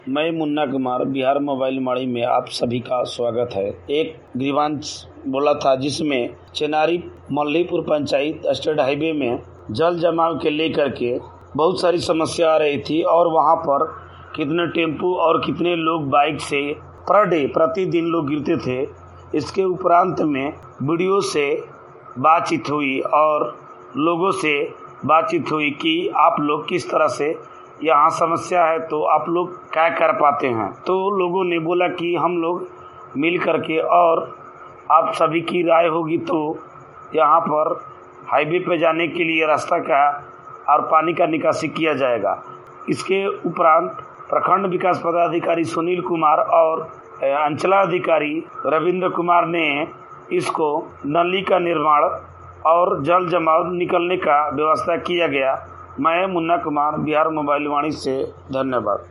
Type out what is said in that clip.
मैं मुन्ना कुमार बिहार मोबाइल वाणी में आप सभी का स्वागत है। एक ग्रीवांश बोला था जिसमें चेनारी मल्लीपुर पंचायत स्टेट हाईवे में जल जमाव के लेकर के बहुत सारी समस्या आ रही थी और वहां पर कितने टेम्पू और कितने लोग बाइक से पर डे प्रतिदिन लोग गिरते थे। इसके उपरांत में वीडियो से बातचीत हुई और लोगों से बातचीत हुई कि आप लोग किस तरह से यहाँ समस्या है तो आप लोग क्या कर पाते हैं। तो लोगों ने बोला कि हम लोग मिल करके और आप सभी की राय होगी तो यहाँ पर हाईवे पे जाने के लिए रास्ता का और पानी का निकासी किया जाएगा। इसके उपरांत प्रखंड विकास पदाधिकारी सुनील कुमार और अंचलाधिकारी रविंद्र कुमार ने इसको नली का निर्माण और जल जमाव निकलने का व्यवस्था किया गया। मैं मुन्ना कुमार बिहार मोबाइल वाणी से धन्यवाद।